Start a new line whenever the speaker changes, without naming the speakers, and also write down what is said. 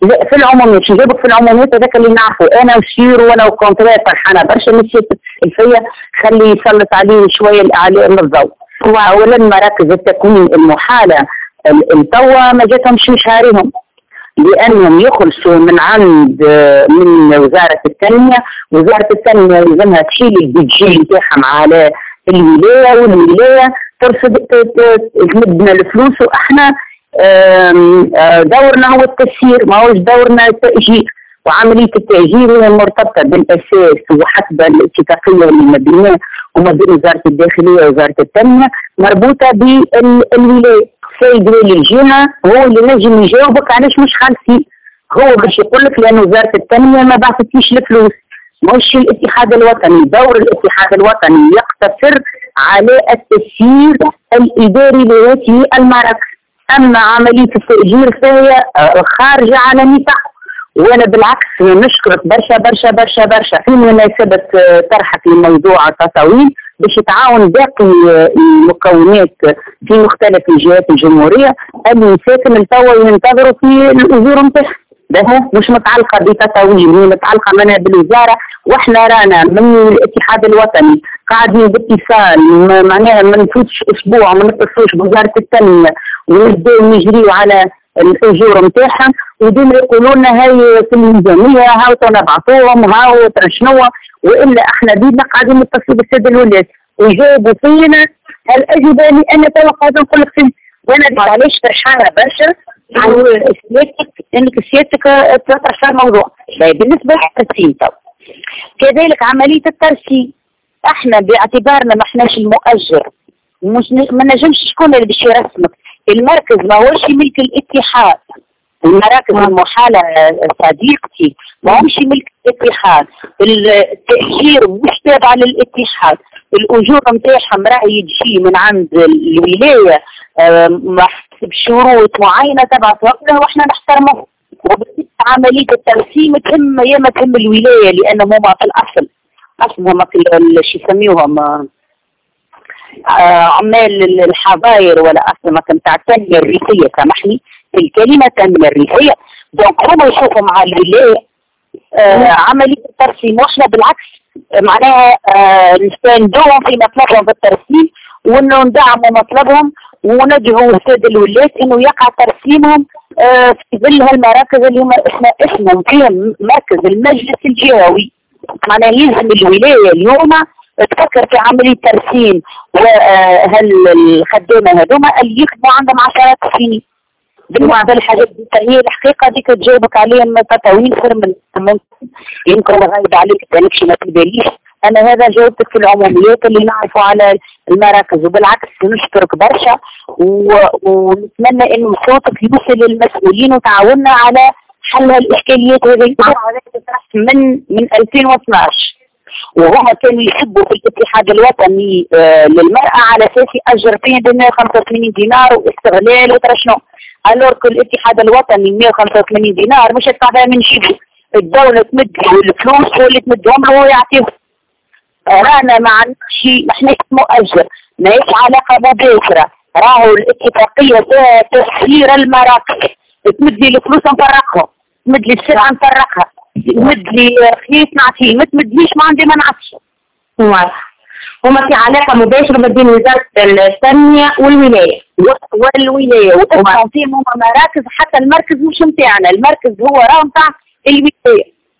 في العموميات شو جابك في العموميات هذاك اللي نعرفه انا وسير وانا وكونترات فرحانه برشا من سياسه الفيا خلي يسلط عليه شويه الاعلام الضوء. اولا مراكز التكوين المحاله التوا ما جاتهمش مشاريهم لانهم يخلصوا من وزاره التنميه. وزاره التنميه لازمها تشيل البيدجي نتاعها على الولايه والولايه ترصد تمدنا الفلوس واحنا دورنا هو التسيير ما هوش دورنا التأجير. وعملية التأجير هي مرتبطة بالأساس وحسب الاتفاقية اللي ما بينها وما بين وزارة الداخلية ووزارة التنمية مربوطة بالولاية. السيد ولي الجهة هو اللي نجم يجاوبك علاش مش خالصين. هو باش يقول لك لأن وزارة التنمية ما بعثتليش الفلوس. مش الاتحاد الوطني. دور الاتحاد الوطني يقتصر على التسيير الإداري لهذه المراكز. أما عملية التأجير فهي خارجة على نطاق. وأنا بالعكس نشكرك برشا برشا برشا برشا في مناسبة طرحك لموضوع التطاوين باش تعاون باقي المكونات في مختلف الجهات الجمهورية اللي ساكن توا ينتظروا في الأجور نتاعهم. مش متعلقة بتطاوين هي متعلقة منها بالوزارة. واحنا رانا من الاتحاد الوطني قاعدين باتصال معناها ما نفوتش اسبوع ما نتصلوش بوزارة التنمية ونبداو نجريو على الاجور نتاعهم وديما يقولوا لنا هاي في الميزانية هاو نبعثوهم هاو شنو والا احنا ديما قاعدين نتصلوا بالسيد الولايات ويجاوبوا فينا الاجوبة اللي انا توا قاعدة نقول لك فيه. وانا علاش فرحانة برشا انك سيادتك تطرح في الموضوع. بالنسبه للترسيم كذلك عمليه الترسيم احنا باعتبارنا ما احناش المؤجر ما نجمش شكون اللي باش يرسمك. المركز ما هوش ملك الاتحاد. المراكز المحاله صديقتي ما هوش ملك الاتحاد. التأجير مش تابع للاتحاد. الاجور نتاعهم راهي تجي من عند الولايه بشروط معينة تبع توقفنا واحنا نحترمه. وبالتالي عملية الترسيم تهم يا ما تهم الولاية لأنهم هما في الأصل هم شو يسميوهم عمال الحظاير ولا أصل ما كنت التنمية الريفية سامحني الكلمة التنمية الريفية. دونك هما يشوفوا مع الولاية عملية الترسيم واحنا بالعكس معناها نستندوهم في مطلبهم بالترسيم وانه ندعموا مطلبهم وندعو السيد الولايات انه يقع ترسيمهم في ظل هالمراكز اللي هم احنا اسمهم فيهم مركز المجلس الجهوي. معناها يلزم الولايه اليوم تفكر في عمليه ترسيم وهالخدامه هذوما اللي يخدموا عندهم عشرات السنين. بالنسبه للحاجات دي هي الحقيقه ديك تجاوبك عليهم تطاوين خير من يمكن غايب عليك تانيك ما تباليش. أنا هذا جاوبتك في العموميات اللي نعرفوا على المراكز وبالعكس نشكرك برشا ونتمنى إنه صوتك يوصل للمسؤولين وتعاوننا على حل هالإشكاليات هذه من 2012 وهما كانوا يحبوا في الاتحاد الوطني للمرأة على أساس يأجر فيه ب 185 دينار واستغلال وترى شنو. ألور كل الاتحاد الوطني 185 دينار مش هتدفع بها من جيبه. الدولة تمد له الفلوس هو اللي تمدهم له ويعطيهم. رانا ما عندناش احنا مؤجر ما هيش علاقة مباشرة. راهو الاتفاقية تسيير المراكز تمد لي الفلوس نفرقهم تمد لي السلعة نفرقها تمد لي خيط نعطيه ما تمدليش ما عندي ما نعطيش.
واضح. هما في علاقة مباشرة ما بين وزارة التنمية والولاية
والتنظيم هما مراكز حتى المركز مش متاعنا. المركز هو راه متاع الولاية